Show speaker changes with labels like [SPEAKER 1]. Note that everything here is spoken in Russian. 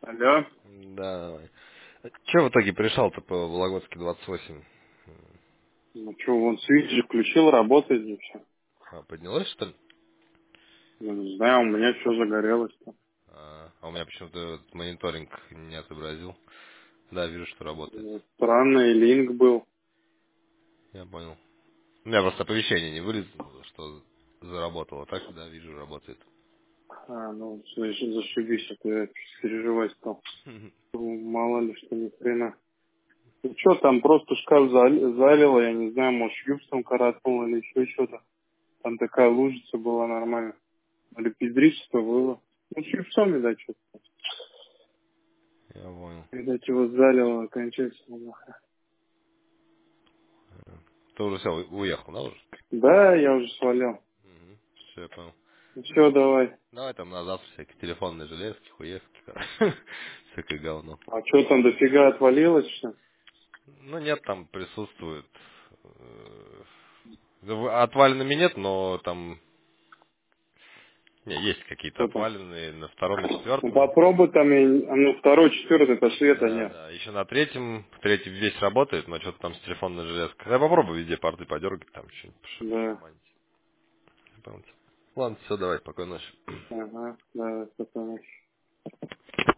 [SPEAKER 1] Алло.
[SPEAKER 2] Да, давай. Че в итоге пришел-то по Вологодске 28?
[SPEAKER 1] Ну что, вон свет же включил, работает же все.
[SPEAKER 2] Поднялось, что ли?
[SPEAKER 1] Ну, не знаю, у меня все загорелось-то.
[SPEAKER 2] У меня почему-то этот мониторинг не отобразил. Да, вижу, что работает.
[SPEAKER 1] Странный линк был.
[SPEAKER 2] Я понял. У меня просто оповещение не вылезло, что заработало. Так, да, вижу, работает.
[SPEAKER 1] Ну, значит, зашибись, а то я переживать стал. Ну, мало ли, что ни хрена. Ну что, там просто шкаф залило, я не знаю, может, юбсом коротнул или еще что-то. Там такая лужица была нормально. Или пиздричество было. Ну, с юбсом, видать, что-то.
[SPEAKER 2] Я понял.
[SPEAKER 1] Видать, его залило окончательно. Нахуй.
[SPEAKER 2] Ты уже все, уехал, да, уже?
[SPEAKER 1] Да, я уже свалил.
[SPEAKER 2] Все, я понял.
[SPEAKER 1] Ну все, давай.
[SPEAKER 2] Давай там на завтра всякие телефонные железки, хуевки, короче. Всякое говно.
[SPEAKER 1] А что там дофига отвалилось, что?
[SPEAKER 2] Ну, нет, там присутствует. Отваленными нет, но там не, есть какие-то
[SPEAKER 1] Что там?
[SPEAKER 2] отваленные на втором и
[SPEAKER 1] Ну
[SPEAKER 2] четвертом.
[SPEAKER 1] попробуй там, ну второй, четвертый, это света
[SPEAKER 2] Да,
[SPEAKER 1] нет.
[SPEAKER 2] да. Еще на третьем. Третий весь работает, но что-то там с телефонной железкой. Я попробую везде порты подергать, там что-нибудь
[SPEAKER 1] Да.
[SPEAKER 2] пошаманить. Ладно, все, давай, спокойной ночи.
[SPEAKER 1] Ага, да, это